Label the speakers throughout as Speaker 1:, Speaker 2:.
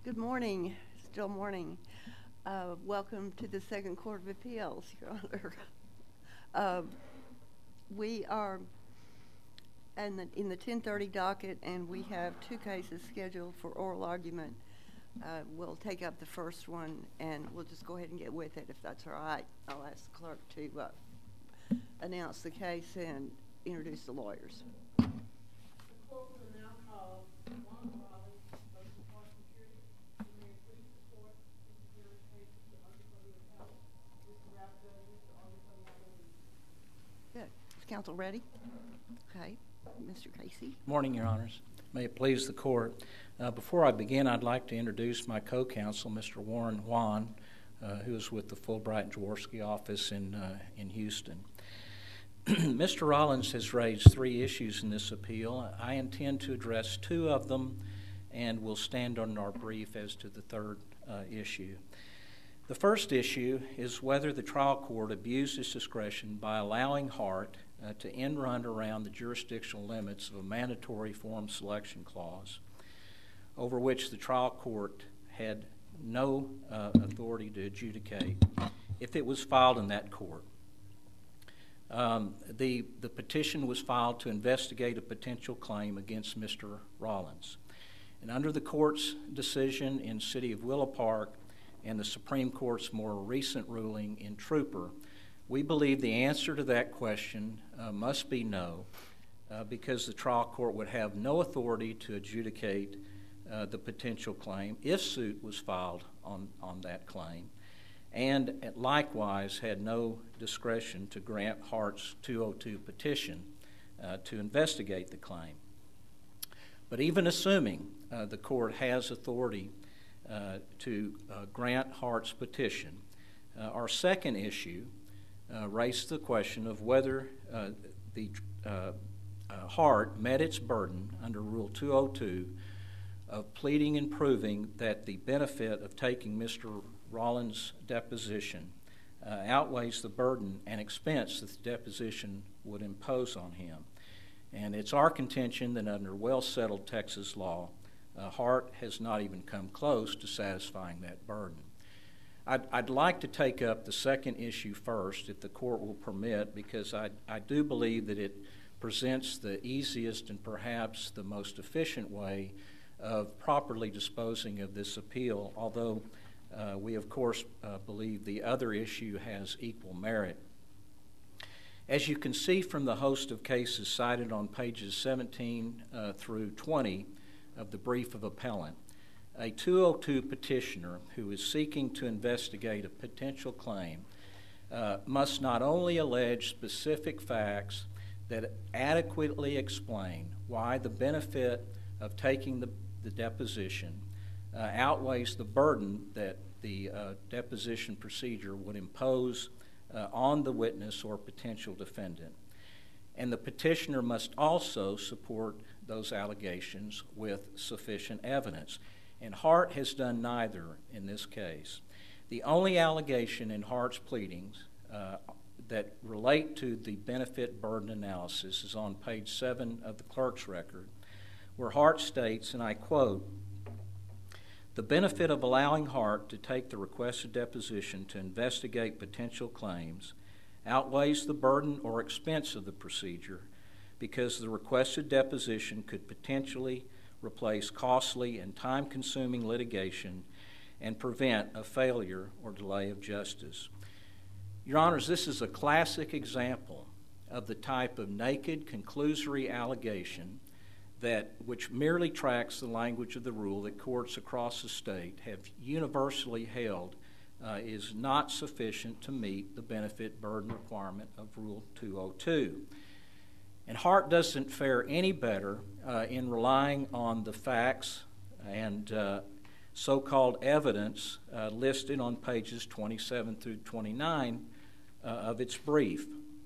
Speaker 1: Good morning. Still morning. Welcome to the Second Court of Appeals, Your Honor. We are in the 10:30 docket, and we have two cases scheduled for oral argument. We'll take up the first one, and we'll just go ahead and get with it, if that's all right. I'll ask the clerk to announce the case and introduce the lawyers. The court will now call Juan Rollins v. Hart Security. You may please report Mr. Jerry's case to the undercover appellate. Mr. Raptor, Mr. Undercover. Good. Is counsel ready? Okay. Mr. Casey.
Speaker 2: Morning, Your Honors. May it please the court. Before I begin, I'd like to introduce my co-counsel, Mr. Warren Juan, who is with the Fulbright and Jaworski office in Houston. Mr. Rollins has raised three issues in this appeal. I intend to address two of them, and will stand on our brief as to the third issue. The first issue is whether the trial court abused its discretion by allowing Hart to end run around the jurisdictional limits of a mandatory forum selection clause, over which the trial court had no authority to adjudicate if it was filed in that court. The petition was filed to investigate a potential claim against Mr. Rollins. And under the court's decision in City of Willow Park and the Supreme Court's more recent ruling in Trooper, we believe the answer to that question must be no, because the trial court would have no authority to adjudicate the potential claim if suit was filed on that claim, and likewise had no discretion to grant Hart's 202 petition to investigate the claim. But even assuming the court has authority to grant Hart's petition, our second issue raised the question of whether Hart met its burden under Rule 202 of pleading and proving that the benefit of taking Mr. Rollins' deposition outweighs the burden and expense that the deposition would impose on him. And it's our contention that under well-settled Texas law, Hart has not even come close to satisfying that burden. I'd like to take up the second issue first, if the court will permit, because I do believe that it presents the easiest and perhaps the most efficient way of properly disposing of this appeal, although we, of course, believe the other issue has equal merit. As you can see from the host of cases cited on pages 17 through 20 of the brief of appellant, a 202 petitioner who is seeking to investigate a potential claim must not only allege specific facts that adequately explain why the benefit of taking the deposition outweighs the burden that the deposition procedure would impose on the witness or potential defendant. And the petitioner must also support those allegations with sufficient evidence. And Hart has done neither in this case. The only allegation in Hart's pleadings that relate to the benefit burden analysis is on page 7 of the clerk's record, where Hart states, and I quote, "The benefit of allowing Hart to take the requested deposition to investigate potential claims outweighs the burden or expense of the procedure because the requested deposition could potentially replace costly and time-consuming litigation and prevent a failure or delay of justice." Your Honors, this is a classic example of the type of naked, conclusory allegation which merely tracks the language of the rule that courts across the state have universally held is not sufficient to meet the benefit burden requirement of Rule 202. And Hart doesn't fare any better in relying on the facts and so-called evidence listed on pages 27 through 29 of its brief.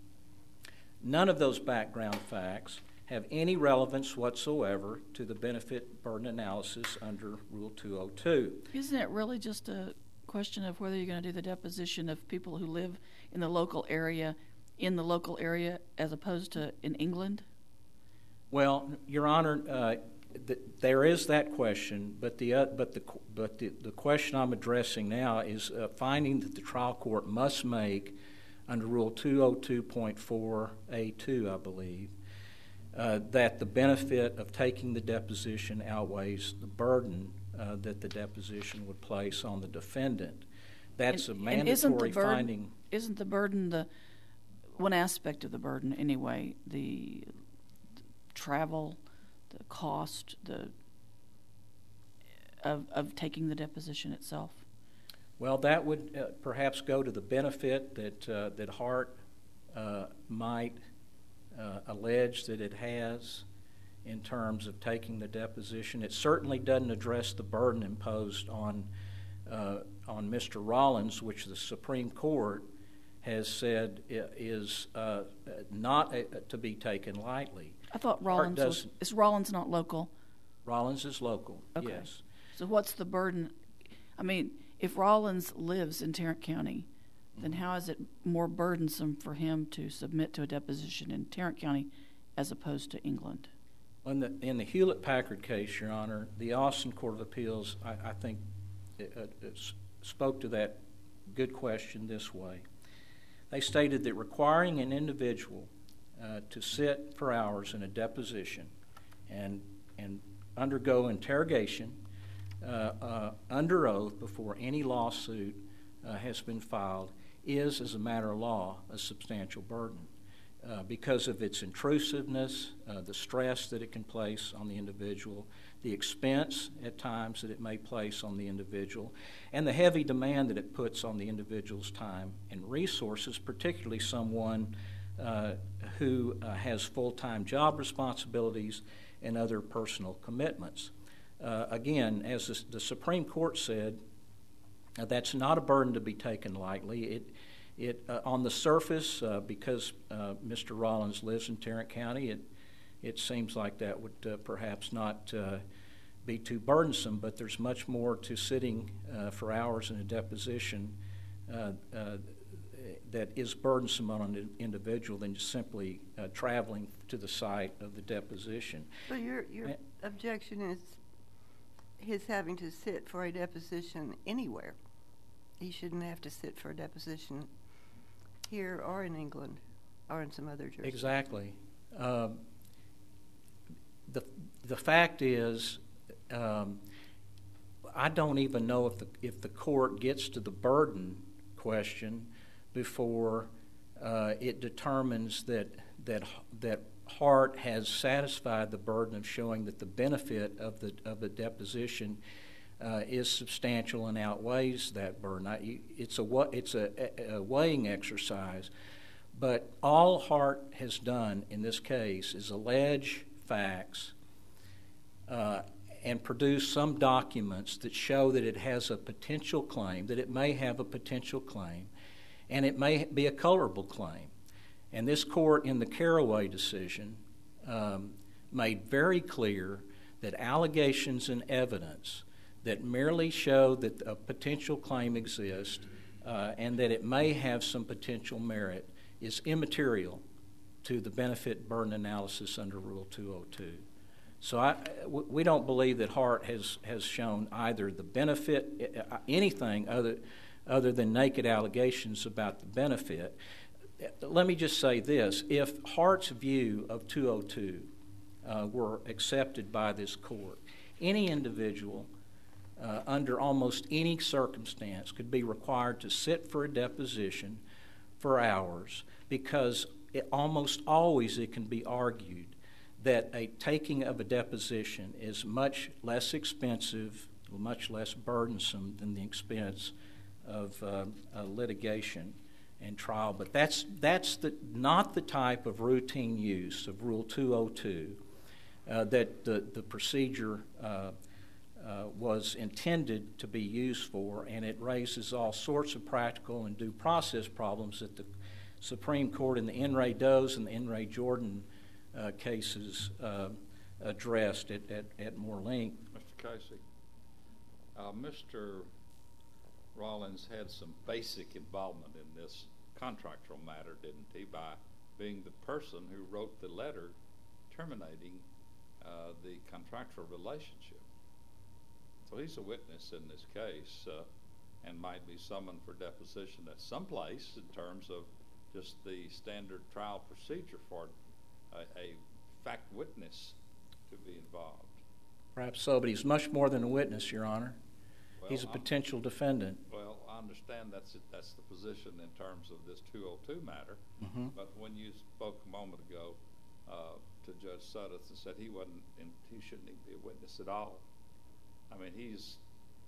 Speaker 2: None of those background facts have any relevance whatsoever to the benefit burden analysis under Rule 202.
Speaker 3: Isn't it really just a question of whether you're going to do the deposition of people who live in the local area as opposed to in England?
Speaker 2: Well, Your Honor, there is that question, but the question I'm addressing now is a finding that the trial court must make under Rule 202.4A2, I believe, that the benefit of taking the deposition outweighs the burden that the deposition would place on the defendant. That's a mandatory finding.
Speaker 3: Isn't the burden the one aspect of the burden anyway? The travel, the cost, of taking the deposition itself.
Speaker 2: Well, that would perhaps go to the benefit that Hart might allege that it has in terms of taking the deposition. It certainly doesn't address the burden imposed on Mr. Rollins, which the Supreme Court has said is not to be taken lightly.
Speaker 3: I thought Rollins is Rollins not local?
Speaker 2: Rollins is local,
Speaker 3: okay.
Speaker 2: Yes.
Speaker 3: So what's the burden? I mean, if Rollins lives in Tarrant County, then how is it more burdensome for him to submit to a deposition in Tarrant County as opposed to England?
Speaker 2: In the Hewlett-Packard case, Your Honor, the Austin Court of Appeals, I think, spoke to that good question this way. They stated that requiring an individual to sit for hours in a deposition and undergo interrogation under oath before any lawsuit has been filed is, as a matter of law, a substantial burden because of its intrusiveness, the stress that it can place on the individual, the expense at times that it may place on the individual, and the heavy demand that it puts on the individual's time and resources, particularly someone who has full-time job responsibilities and other personal commitments. Again, as the Supreme Court said, that's not a burden to be taken lightly. It on the surface, because Mr. Rollins lives in Tarrant County, it seems like that would perhaps not be too burdensome, but there's much more to sitting for hours in a deposition that is burdensome on an individual than just simply traveling to the site of the deposition.
Speaker 1: So your objection is his having to sit for a deposition anywhere. He shouldn't have to sit for a deposition here or in England or in some other jurisdiction.
Speaker 2: Exactly. The fact is, I don't even know if the court gets to the burden question before it determines that Hart has satisfied the burden of showing that the benefit of the deposition is substantial and outweighs that burden. It's a weighing exercise, but all Hart has done in this case is allege facts and produce some documents that show that it has a potential claim, that it may have a potential claim, and it may be a colorable claim. And this court in the Caraway decision made very clear that allegations and evidence that merely show that a potential claim exists and that it may have some potential merit is immaterial to the benefit burden analysis under Rule 202. So we don't believe that Hart has shown either the benefit, anything other than naked allegations about the benefit. Let me just say this. If Hart's view of 202 were accepted by this court, any individual under almost any circumstance could be required to sit for a deposition for hours because almost always it can be argued that a taking of a deposition is much less expensive, much less burdensome than the expense of litigation and trial. But that's not the type of routine use of Rule 202 that the procedure was intended to be used for, and it raises all sorts of practical and due process problems that the Supreme Court in the N. Ray Doe's and the N. Ray Jordan cases addressed at more length.
Speaker 4: Mr. Casey, Mr. Rollins had some basic involvement in this contractual matter, didn't he, by being the person who wrote the letter terminating the contractual relationship. So he's a witness in this case and might be summoned for deposition at some place in terms of just the standard trial procedure for a fact witness to be involved.
Speaker 2: Perhaps so, but he's much more than a witness, Your Honor.
Speaker 4: Well,
Speaker 2: He's a potential defendant.
Speaker 4: Well, I understand that's the position in terms of this 202 matter.
Speaker 2: Mm-hmm.
Speaker 4: But when you spoke a moment ago to Judge Suddeth and said he shouldn't even be a witness at all. I mean, he is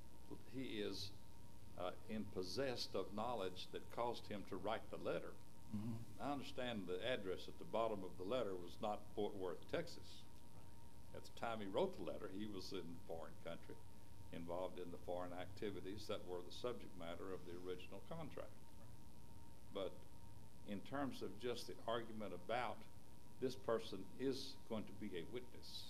Speaker 4: in possessed of knowledge that caused him to write the letter. Mm-hmm. I understand the address at the bottom of the letter was not Fort Worth, Texas. At the time he wrote the letter, he was in a foreign country, involved in the foreign activities that were the subject matter of the original contract. But in terms of just the argument about this person is going to be a witness,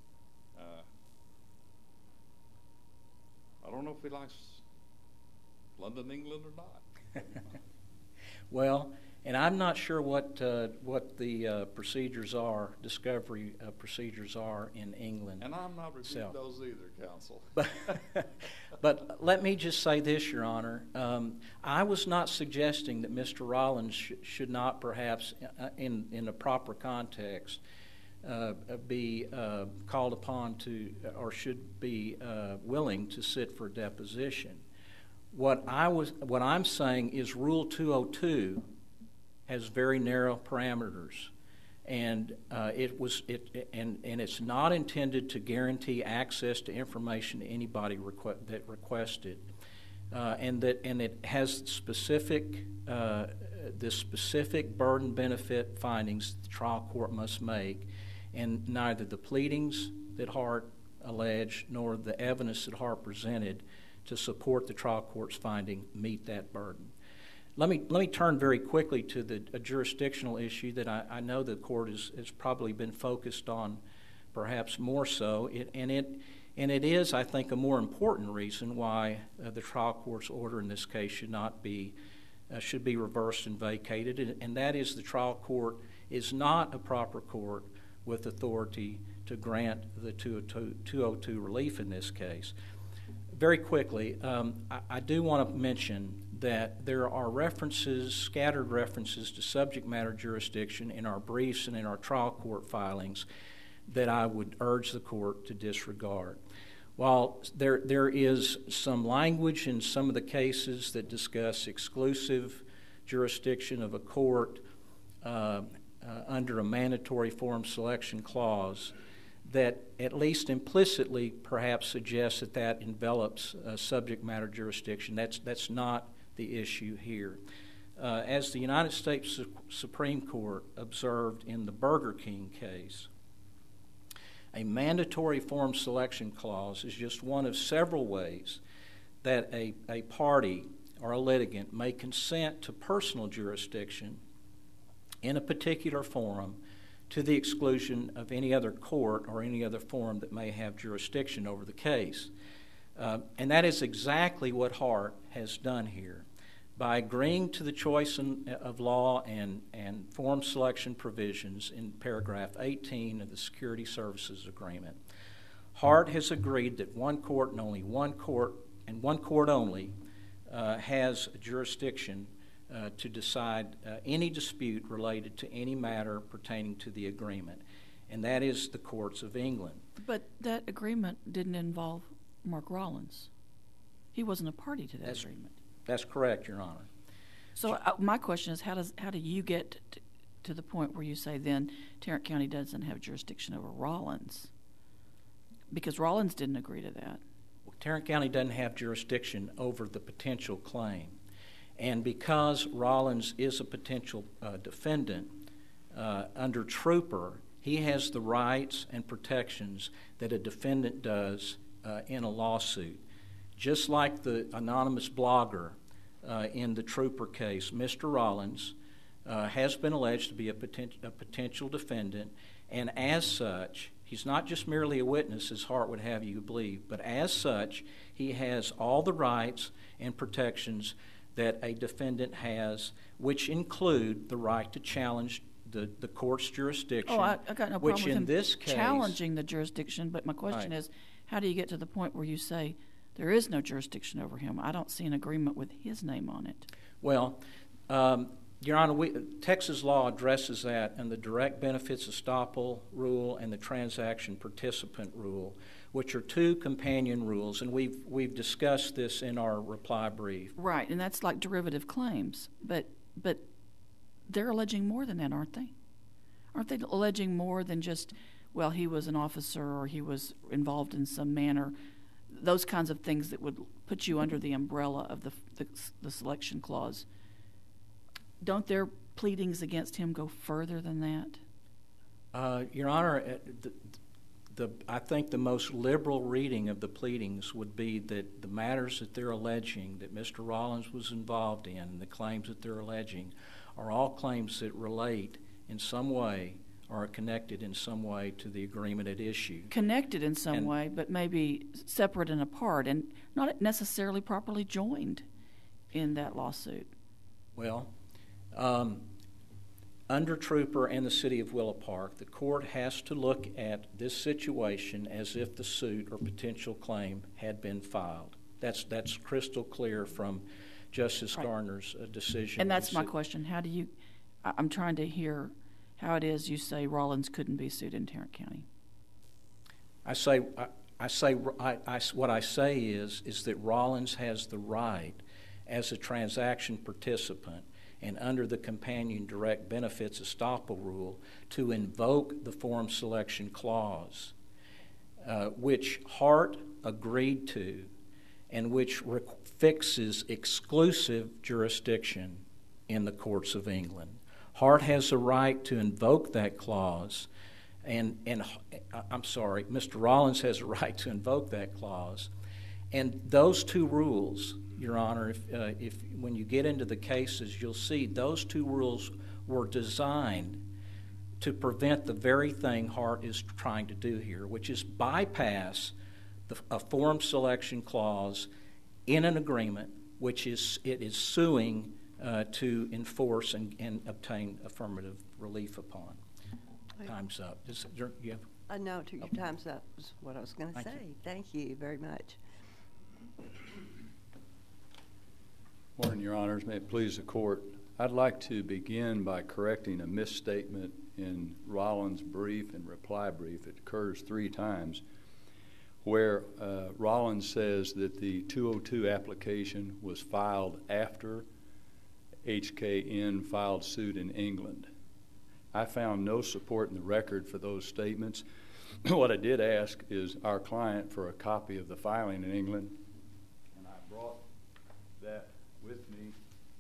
Speaker 4: I don't know if he likes London, England or not.
Speaker 2: Well, and I'm not sure what the procedures are, discovery procedures are in England.
Speaker 4: And I'm not reviewing those either, counsel.
Speaker 2: But let me just say this, Your Honor. I was not suggesting that Mr. Rollins should not perhaps, in a proper context, be called upon to, or should be willing to sit for deposition. What I'm saying is Rule 202 has very narrow parameters, and it's not intended to guarantee access to information to anybody that requests it, and it has specific burden benefit findings the trial court must make, and neither the pleadings that Hart alleged nor the evidence that Hart presented to support the trial court's finding meet that burden. Let me turn very quickly to a jurisdictional issue that I know the court has probably been focused on, perhaps more so, and it is, I think, a more important reason why the trial court's order in this case should be reversed and vacated, and that is the trial court is not a proper court with authority to grant the 202 relief in this case. Very quickly, I do want to mention that there are scattered references to subject matter jurisdiction in our briefs and in our trial court filings that I would urge the court to disregard. While there is some language in some of the cases that discuss exclusive jurisdiction of a court under a mandatory forum selection clause, that at least implicitly perhaps suggests that envelops subject matter jurisdiction. That's not the issue here. As the United States Supreme Court observed in the Burger King case, a mandatory forum selection clause is just one of several ways that a party or a litigant may consent to personal jurisdiction in a particular forum to the exclusion of any other court or any other forum that may have jurisdiction over the case. And that is exactly what Hart has done here. By agreeing to the choice of law and forum selection provisions in paragraph 18 of the Security Services Agreement, Hart has agreed that one court and one court only has jurisdiction to decide any dispute related to any matter pertaining to the agreement, and that is the courts of England.
Speaker 3: But that agreement didn't involve Mark Rollins. He wasn't a party to that agreement.
Speaker 2: That's correct, Your Honor.
Speaker 3: So my question is, how do you get to the point where you say then Tarrant County doesn't have jurisdiction over Rollins? Because Rollins didn't agree to that.
Speaker 2: Well, Tarrant County doesn't have jurisdiction over the potential claim. And because Rollins is a potential defendant under Trooper, he has the rights and protections that a defendant does in a lawsuit. Just like the anonymous blogger in the Trooper case, Mr. Rollins has been alleged to be a potential defendant, and as such, he's not just merely a witness, as Hart would have you believe, but as such, he has all the rights and protections that a defendant has, which include the right to challenge the court's jurisdiction.
Speaker 3: Oh, I got no
Speaker 2: which
Speaker 3: problem with
Speaker 2: in
Speaker 3: him
Speaker 2: this case,
Speaker 3: challenging the jurisdiction, but my question
Speaker 2: Right.
Speaker 3: is, how do you get to the point where you say there is no jurisdiction over him? I don't see an agreement with his name on it.
Speaker 2: Well, Your Honor, Texas law addresses that in the direct benefits estoppel rule and the transaction participant rule, which are two companion rules, and we've discussed this in our reply brief.
Speaker 3: Right, and that's like derivative claims, but they're alleging more than that, aren't they? Aren't they alleging more than just, well, he was an officer or he was involved in some manner, those kinds of things that would put you under the umbrella of the selection clause? Don't their pleadings against him go further than that?
Speaker 2: Your Honor, I think the most liberal reading of the pleadings would be that the matters that they're alleging that Mr. Rollins was involved in, the claims that they're alleging, are all claims that relate in some way or are connected in some way to the agreement at issue. Connected
Speaker 3: in some way, but maybe separate and apart, and not necessarily properly joined in that lawsuit.
Speaker 2: Well, under Trooper and the City of Willow Park, the court has to look at this situation as if the suit or potential claim had been filed. That's crystal clear from Justice Garner's decision.
Speaker 3: And that's my question. How do you? I'm trying to hear how it is you say Rollins couldn't be sued in Tarrant County.
Speaker 2: What I say is that Rollins has the right, as a transaction participant, and under the companion direct benefits estoppel rule, to invoke the forum selection clause, which Hart agreed to and which fixes exclusive jurisdiction in the courts of England. Hart has a right to invoke that clause, and Mr. Rollins has a right to invoke that clause. And those two rules, Your Honor, if when you get into the cases, you'll see those two rules were designed to prevent the very thing Hart is trying to do here, which is bypass a forum selection clause in an agreement, which it is suing to enforce and obtain affirmative relief upon. Time's up.
Speaker 1: No, your time's up is what I was going to say. Thank you very much.
Speaker 5: Morning, Your Honors. May it please the Court. I'd like to begin by correcting a misstatement in Rollins' brief and reply brief. It occurs 3 times, where Rollins says that the 202 application was filed after HKN filed suit in England. I found no support in the record for those statements. What I did ask is our client for a copy of the filing in England, and I brought that with me.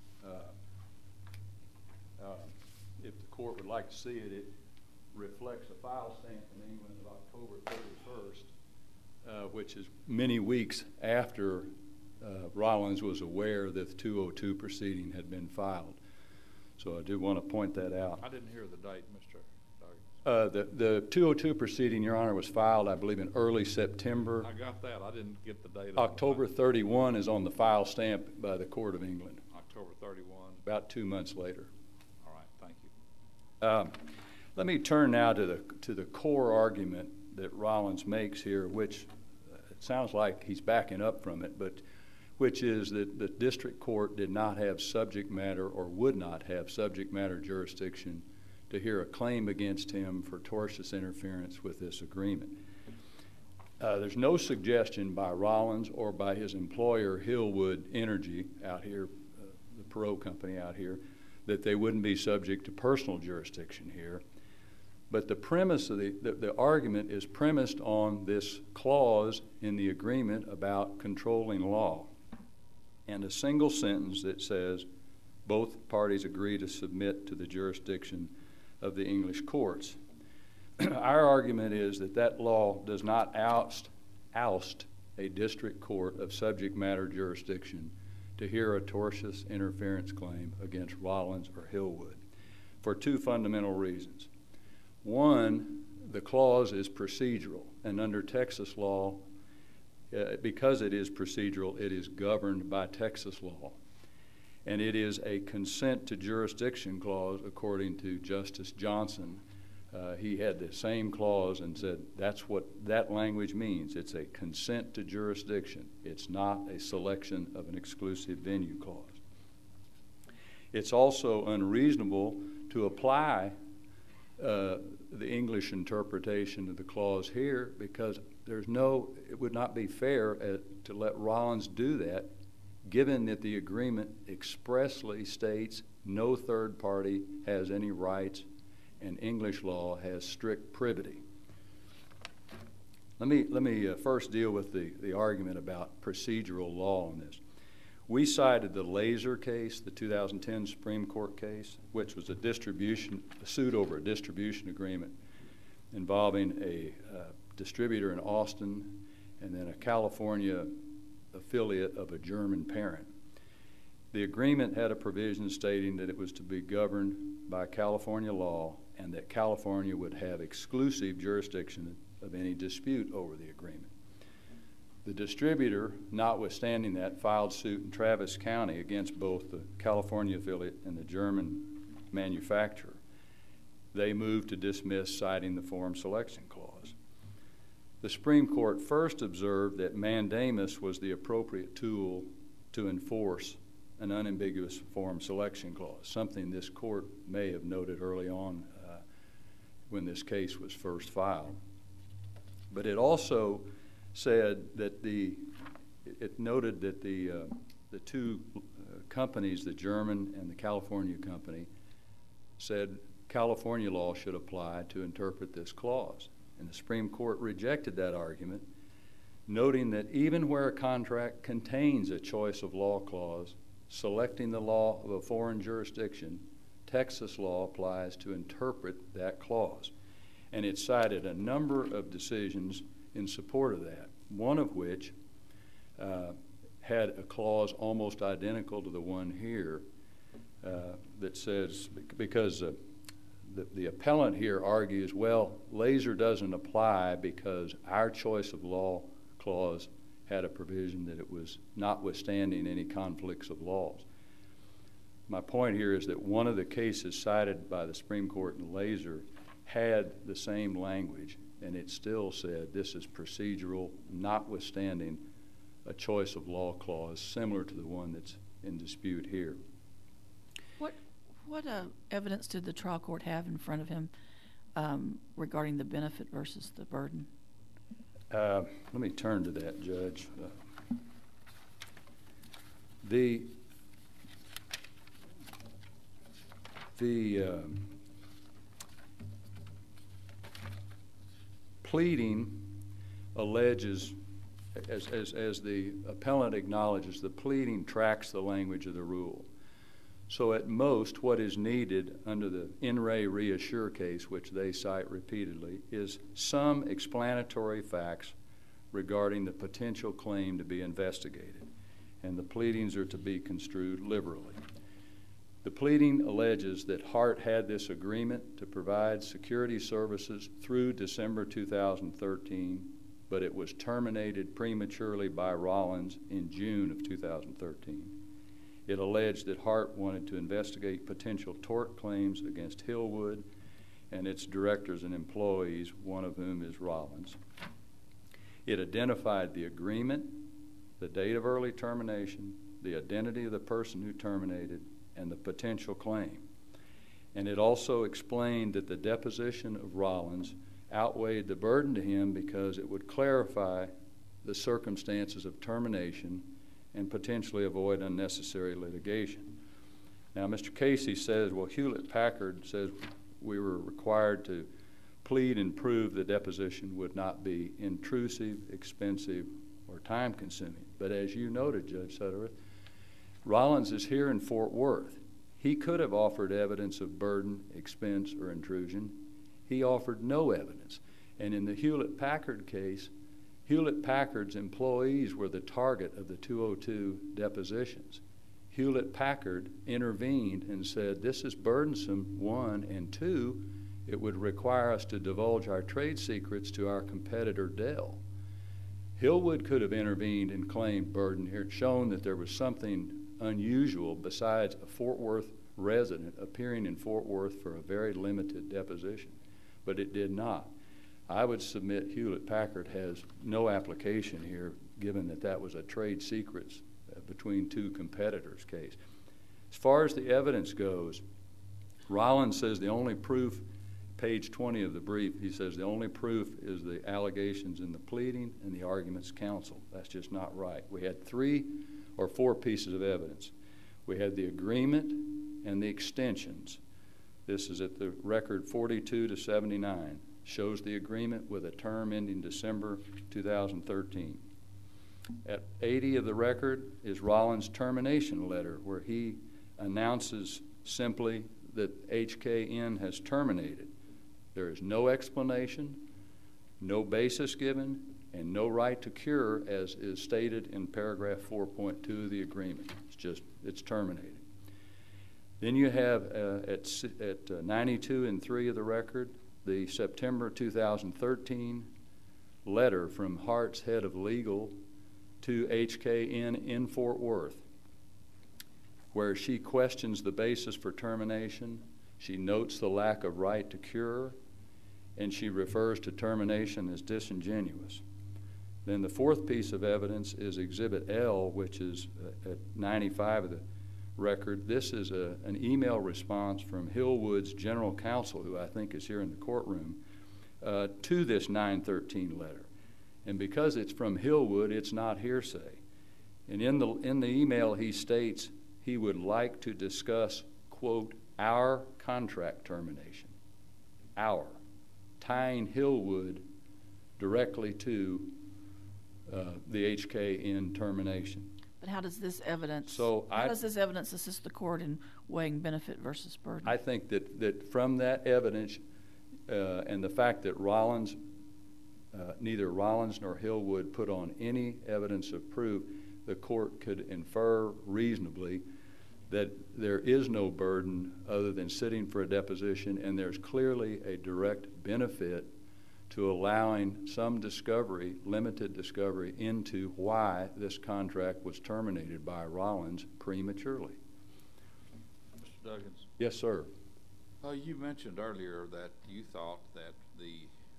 Speaker 5: If the court would like to see it, it reflects a file stamp in England of October 31st, which is many weeks after Rollins was aware that the 202 proceeding had been filed. So I do want to point that out.
Speaker 4: I didn't hear the date, Mr. Doggett.
Speaker 5: The 202 proceeding, Your Honor, was filed, I believe, in early September.
Speaker 4: I got that. I didn't get the date.
Speaker 5: October 31 is on the file stamp by the Court of England.
Speaker 4: October 31.
Speaker 5: About 2 months later.
Speaker 4: All right, thank you.
Speaker 5: Let me turn now to the core argument that Rollins makes here, which it sounds like he's backing up from it, but which is that the district court did not have subject matter or would not have subject matter jurisdiction to hear a claim against him for tortious interference with this agreement. There's no suggestion by Rollins or by his employer, Hillwood Energy, out here, the Perot company out here, that they wouldn't be subject to personal jurisdiction here. But the premise of the argument is premised on this clause in the agreement about controlling law, and a single sentence that says both parties agree to submit to the jurisdiction of the English courts. Our argument is that law does not oust a district court of subject matter jurisdiction to hear a tortious interference claim against Rollins or Hillwood for 2 fundamental reasons. One, the clause is procedural, and under Texas law, because it is procedural, it is governed by Texas law. And it is a consent to jurisdiction clause according to Justice Johnson. He had the same clause and said that's what that language means. It's a consent to jurisdiction. It's not a selection of an exclusive venue clause. It's also unreasonable to apply the English interpretation of the clause here because it would not be fair to let Rollins do that, given that the agreement expressly states no third party has any rights and English law has strict privity. Let me first deal with the argument about procedural law on this. We cited the Laser case, the 2010 Supreme Court case, which was a suit over a distribution agreement involving a distributor in Austin and then a California affiliate of a German parent. The agreement had a provision stating that it was to be governed by California law and that California would have exclusive jurisdiction of any dispute over the agreement. The distributor, notwithstanding that, filed suit in Travis County against both the California affiliate and the German manufacturer. They moved to dismiss, citing the forum selection clause. The Supreme Court first observed that mandamus was the appropriate tool to enforce an unambiguous forum selection clause, something this court may have noted early on when this case was first filed. But it also said that it noted that the two companies, the German and the California company, said California law should apply to interpret this clause. And the Supreme Court rejected that argument, noting that even where a contract contains a choice of law clause, selecting the law of a foreign jurisdiction, Texas law applies to interpret that clause. And it cited a number of decisions in support of that, one of which had a clause almost identical to the one here that says, because the appellant here argues, well, Laser doesn't apply because our choice of law clause had a provision that it was notwithstanding any conflicts of laws. My point here is that one of the cases cited by the Supreme Court in Laser had the same language, and it still said this is procedural, notwithstanding a choice of law clause similar to the one that's in dispute here.
Speaker 3: What evidence did the trial court have in front of him regarding the benefit versus the burden?
Speaker 5: Let me turn to that, Judge. The pleading alleges, as the appellant acknowledges, the pleading tracks the language of the rule. So at most, what is needed under the In Re Reassure case, which they cite repeatedly, is some explanatory facts regarding the potential claim to be investigated, and the pleadings are to be construed liberally. The pleading alleges that Hart had this agreement to provide security services through December 2013, but it was terminated prematurely by Rollins in June of 2013. It alleged that Hart wanted to investigate potential tort claims against Hillwood and its directors and employees, one of whom is Rollins. It identified the agreement, the date of early termination, the identity of the person who terminated, and the potential claim. And it also explained that the deposition of Rollins outweighed the burden to him because it would clarify the circumstances of termination and potentially avoid unnecessary litigation. Now, Mr. Casey says, well, Hewlett-Packard says we were required to plead and prove the deposition would not be intrusive, expensive, or time-consuming. But as you noted, Judge Suttereth, Rollins is here in Fort Worth. He could have offered evidence of burden, expense, or intrusion. He offered no evidence. And in the Hewlett-Packard case, Hewlett-Packard's employees were the target of the 202 depositions. Hewlett-Packard intervened and said, this is burdensome, one, and two, it would require us to divulge our trade secrets to our competitor, Dell. Hillwood could have intervened and claimed burden here, shown that there was something unusual besides a Fort Worth resident appearing in Fort Worth for a very limited deposition, but it did not. I would submit Hewlett-Packard has no application here, given that that was a trade secrets between two competitors case. As far as the evidence goes, Rollins says the only proof, page 20 of the brief, he says the only proof is the allegations in the pleading and the arguments counsel. That's just not right. We had 3 or 4 pieces of evidence. We had the agreement and the extensions. This is at the record 42 to 79. Shows the agreement with a term ending December 2013. At 80 of the record is Rollins' termination letter, where he announces simply that HKN has terminated. There is no explanation, no basis given, and no right to cure, as is stated in paragraph 4.2 of the agreement. It's terminated. Then you have at 92 and 3 of the record, the September 2013 letter from Hart's head of legal to HKN in Fort Worth, where she questions the basis for termination, she notes the lack of right to cure, and she refers to termination as disingenuous. Then the 4th piece of evidence is Exhibit L, which is at 95 of the record. This is an email response from Hillwood's general counsel, who I think is here in the courtroom, to this 913 letter. And because it's from Hillwood, it's not hearsay. And in the email, he states he would like to discuss, quote, our contract termination. Our. Tying Hillwood directly to the HKN termination.
Speaker 3: But how does this evidence assist the court in weighing benefit versus burden?
Speaker 5: I think that from that evidence and the fact that Rollins, neither Rollins nor Hillwood put on any evidence of proof, the court could infer reasonably that there is no burden other than sitting for a deposition, and there's clearly a direct benefit to allowing some discovery, limited discovery, into why this contract was terminated by Rollins prematurely.
Speaker 4: Mr. Duggins?
Speaker 5: Yes, sir.
Speaker 4: You mentioned earlier that you thought that the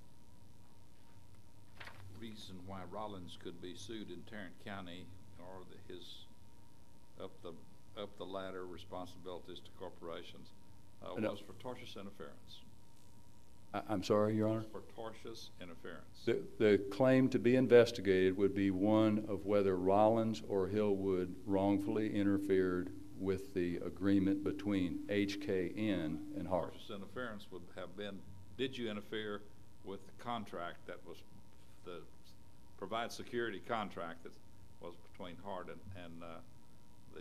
Speaker 4: reason why Rollins could be sued in Tarrant County, or his up the ladder responsibilities to corporations, was for tortious interference.
Speaker 5: I'm sorry, Your Honor?
Speaker 4: For tortious interference.
Speaker 5: The claim to be investigated would be one of whether Rollins or Hillwood wrongfully interfered with the agreement between HKN and Hart.
Speaker 4: Tortious interference would have been, did you interfere with the contract that was the provide security contract that was between Hart and the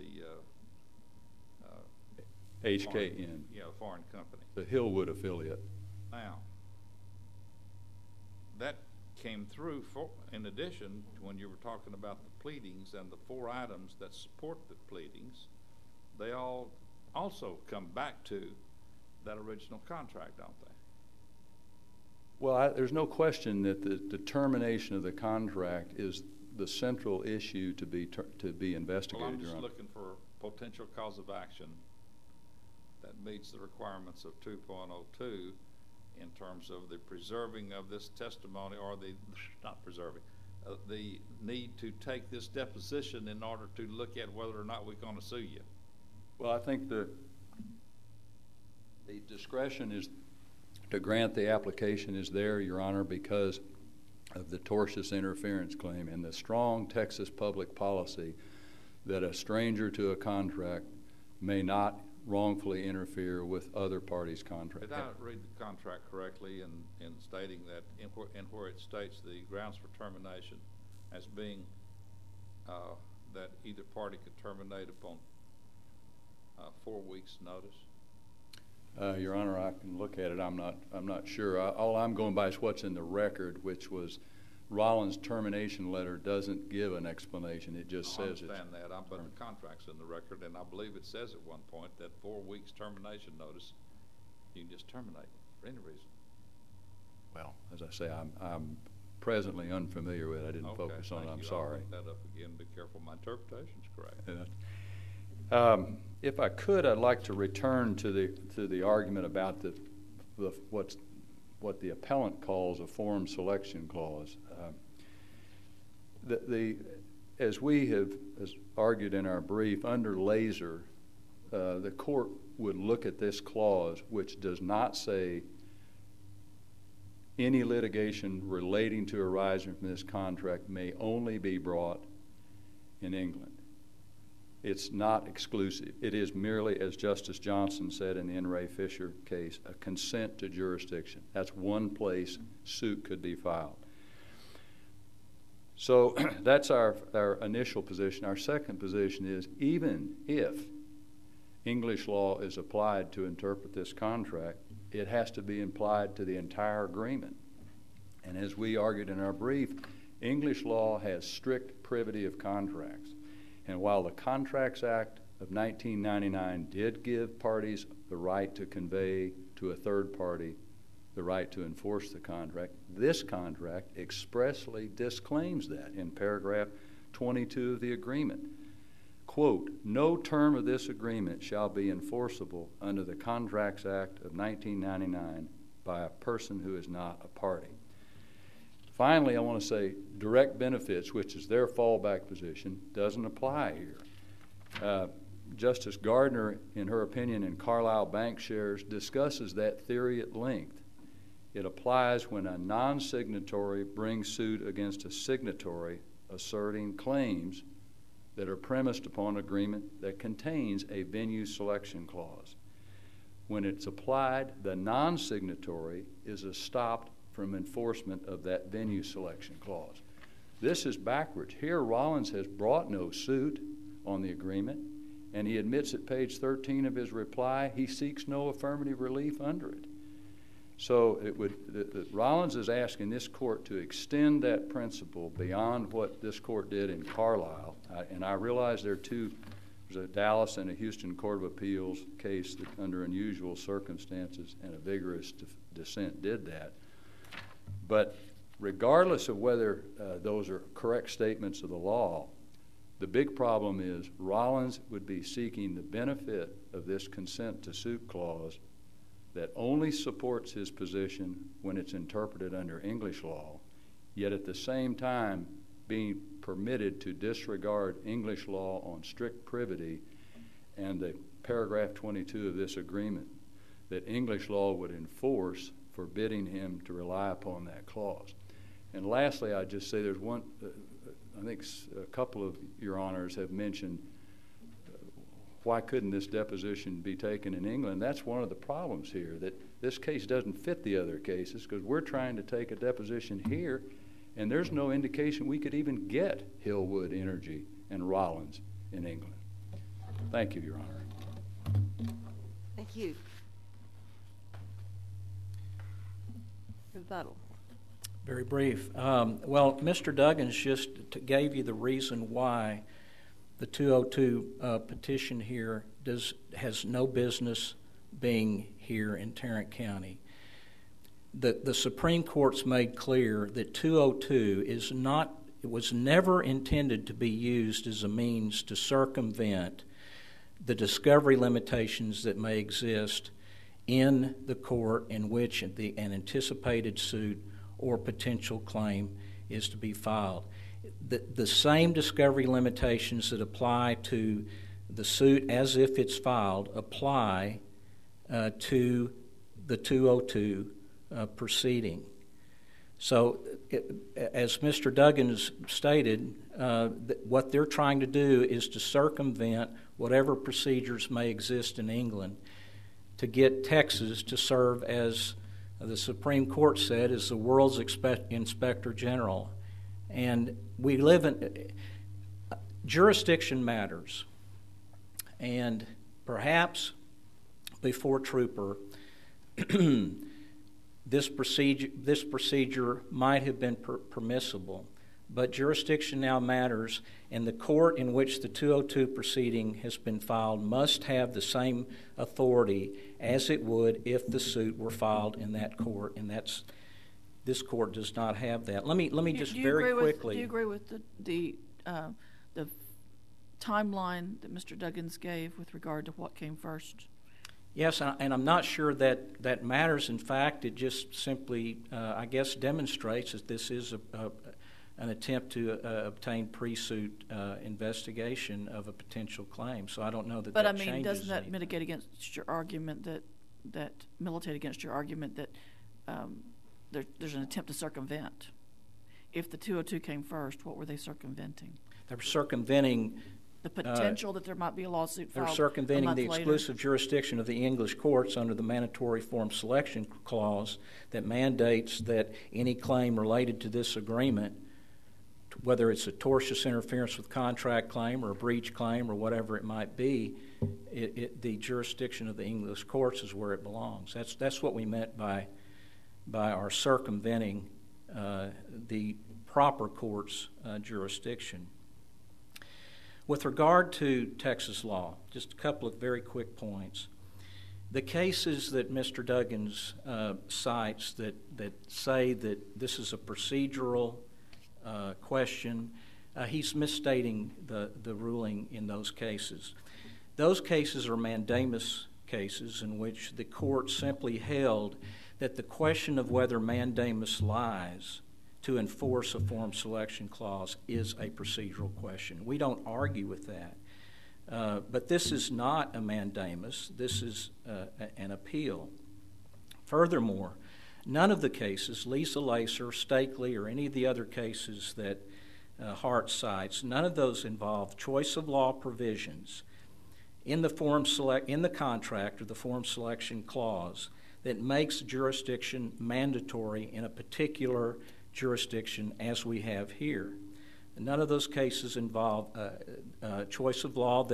Speaker 5: HKN.
Speaker 4: Foreign company.
Speaker 5: The Hillwood affiliate.
Speaker 4: Now, that came through in addition to when you were talking about the pleadings and the 4 items that support the pleadings, they all also come back to that original contract, don't they?
Speaker 5: Well, there's no question that the determination of the contract is the central issue to be investigated.
Speaker 4: Well, I'm just looking for a potential cause of action that meets the requirements of 2.02 in terms of the preserving of this testimony, or the need to take this deposition in order to look at whether or not we're going to sue you.
Speaker 5: Well, I think the discretion is to grant the application is there, Your Honor, because of the tortious interference claim and the strong Texas public policy that a stranger to a contract may not wrongfully interfere with other parties' contracts.
Speaker 4: Did I read the contract correctly in stating that in where it states the grounds for termination as being that either party could terminate upon 4 weeks' notice?
Speaker 5: Your Honor, I can look at it. I'm not sure. All I'm going by is what's in the record, which was Rollins' termination letter doesn't give an explanation. It just says it.
Speaker 4: I understand that, but the contract's in the record, and I believe it says at one point that 4 weeks termination notice, you can just terminate for any reason.
Speaker 5: Well, as I say, I'm presently unfamiliar with it. I didn't focus on it. I'm sorry.
Speaker 4: I'll look that up again. Be careful. My interpretation's correct.
Speaker 5: If I could, I'd like to return to the argument about what the appellant calls a forum selection clause. As we have argued in our brief, under Laser, the court would look at this clause, which does not say any litigation relating to arising from this contract may only be brought in England. It's not exclusive. It is merely, as Justice Johnson said in the N. Ray Fisher case, a consent to jurisdiction. That's one place suit could be filed. So that's our initial position. Our second position is, even if English law is applied to interpret this contract, it has to be applied to the entire agreement. And as we argued in our brief, English law has strict privity of contracts. And while the Contracts Act of 1999 did give parties the right to convey to a third party the right to enforce the contract, this contract expressly disclaims that in paragraph 22 of the agreement. Quote, no term of this agreement shall be enforceable under the Contracts Act of 1999 by a person who is not a party. Finally, I want to say direct benefits, which is their fallback position, doesn't apply here. Justice Gardner, in her opinion in Carlisle Bank Shares, discusses that theory at length. It applies when a non-signatory brings suit against a signatory asserting claims that are premised upon agreement that contains a venue selection clause. When it's applied, the non-signatory is stopped from enforcement of that venue selection clause. This is backwards. Here, Rollins has brought no suit on the agreement, and he admits at page 13 of his reply he seeks no affirmative relief under it. So Rollins is asking this court to extend that principle beyond what this court did in Carlisle. And I realize there's a Dallas and a Houston Court of Appeals case that under unusual circumstances and a vigorous dissent did that. But regardless of whether those are correct statements of the law, the big problem is Rollins would be seeking the benefit of this consent to suit clause that only supports his position when it's interpreted under English law, yet at the same time being permitted to disregard English law on strict privity and the paragraph 22 of this agreement that English law would enforce, forbidding him to rely upon that clause. And lastly, I'd just say there's one, I think a couple of your honors have mentioned why couldn't this deposition be taken in England? That's one of the problems here, that this case doesn't fit the other cases because we're trying to take a deposition here, and there's no indication we could even get Hillwood Energy and Rollins in England. Thank you, Your Honor.
Speaker 1: Thank you. Rebuttal.
Speaker 2: Very brief. Well, Mr. Duggins just gave you the reason why the 202 petition here has no business being here in Tarrant County. The Supreme Court's made clear that 202 was never intended to be used as a means to circumvent the discovery limitations that may exist in the court in which an anticipated suit or potential claim is to be filed. The same discovery limitations that apply to the suit as if it's filed apply to the 202 proceeding. So, as Mr. Duggins stated, what they're trying to do is to circumvent whatever procedures may exist in England to get Texas to serve as the Supreme Court said is the world's inspector general. And we live in jurisdiction matters, and perhaps before Trooper, this procedure might have been permissible, but jurisdiction now matters, and the court in which the 202 proceeding has been filed must have the same authority as it would if the suit were filed in that court, and this court does not have that. Let me just very quickly.
Speaker 3: Do you agree with the timeline that Mr. Duggins gave with regard to what came first?
Speaker 2: Yes, and I'm not sure that that matters. In fact, it just simply, I guess, demonstrates that this is an attempt to obtain pre-suit investigation of a potential claim. So I don't know that
Speaker 3: But
Speaker 2: that
Speaker 3: I mean,
Speaker 2: changes
Speaker 3: doesn't that
Speaker 2: anything.
Speaker 3: mitigate against your argument that militate against your argument that there's an attempt to circumvent? If the 202 came first, what were they circumventing?
Speaker 2: They're circumventing.
Speaker 3: The potential that there might be a lawsuit
Speaker 2: They're
Speaker 3: filed
Speaker 2: circumventing
Speaker 3: a month
Speaker 2: the
Speaker 3: later?
Speaker 2: exclusive jurisdiction of the English courts under the mandatory forum selection clause that mandates that any claim related to this agreement, whether it's a tortious interference with contract claim or a breach claim or whatever it might be, the jurisdiction of the English courts is where it belongs. That's what we meant by our circumventing the proper court's jurisdiction. With regard to Texas law, just a couple of very quick points. The cases that Mr. Duggins cites that say that this is a procedural question, he's misstating the ruling in those cases. Those cases are mandamus cases in which the court simply held that the question of whether mandamus lies to enforce a forum selection clause is a procedural question. We don't argue with that. But this is not a mandamus. This is an appeal. Furthermore, none of the cases, Lisa Lacer, Stakely, or any of the other cases that Hart cites, none of those involve choice of law provisions in the contract or the forum selection clause that makes jurisdiction mandatory in a particular jurisdiction as we have here. None of those cases involve choice of law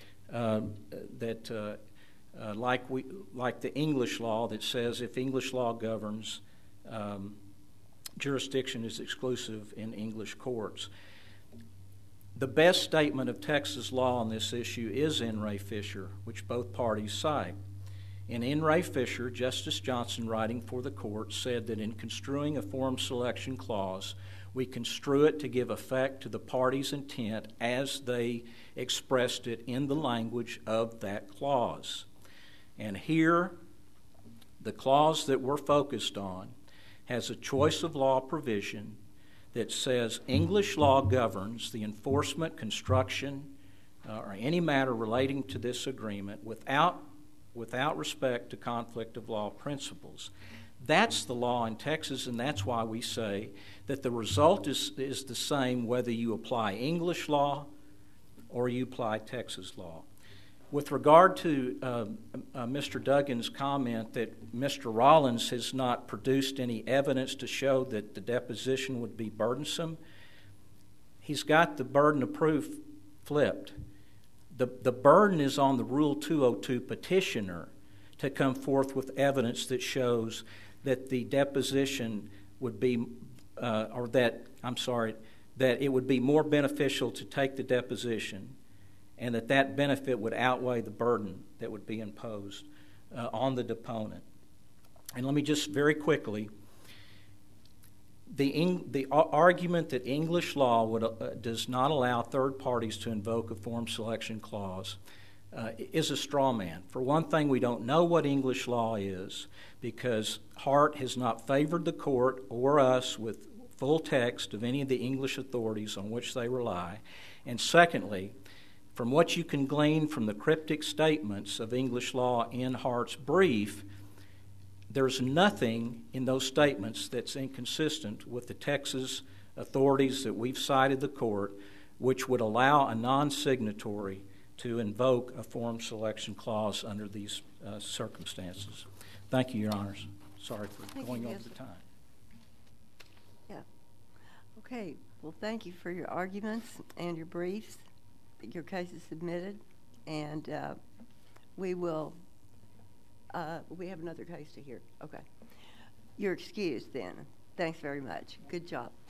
Speaker 2: like the English law that says if English law governs, jurisdiction is exclusive in English courts. The best statement of Texas law on this issue is N. Ray Fisher, which both parties cite. In N. Ray Fisher, Justice Johnson, writing for the court, said that in construing a forum selection clause, we construe it to give effect to the party's intent as they expressed it in the language of that clause. And here, the clause that we're focused on has a choice of law provision that says English law governs the enforcement, construction, or any matter relating to this agreement without respect to conflict of law principles. That's the law in Texas, and that's why we say that the result is the same whether you apply English law or you apply Texas law. With regard to Mr. Duggan's comment that Mr. Rollins has not produced any evidence to show that the deposition would be burdensome, he's got the burden of proof flipped. The burden is on the Rule 202 petitioner to come forth with evidence that shows that the deposition would be, that it would be more beneficial to take the deposition and that benefit would outweigh the burden that would be imposed on the deponent. And let me just very quickly, the argument that English law does not allow third parties to invoke a forum selection clause is a straw man. For one thing, we don't know what English law is because Hart has not favored the court or us with full text of any of the English authorities on which they rely. And secondly, from what you can glean from the cryptic statements of English law in Hart's brief, there's nothing in those statements that's inconsistent with the Texas authorities that we've cited the court, which would allow a non-signatory to invoke a forum selection clause under these circumstances. Thank you, Your Honors. Sorry for going over the time.
Speaker 1: Yeah. Okay. Well, thank you for your arguments and your briefs. Your case is submitted, and we will. We have another case to hear. Okay. You're excused then. Thanks very much. Good job.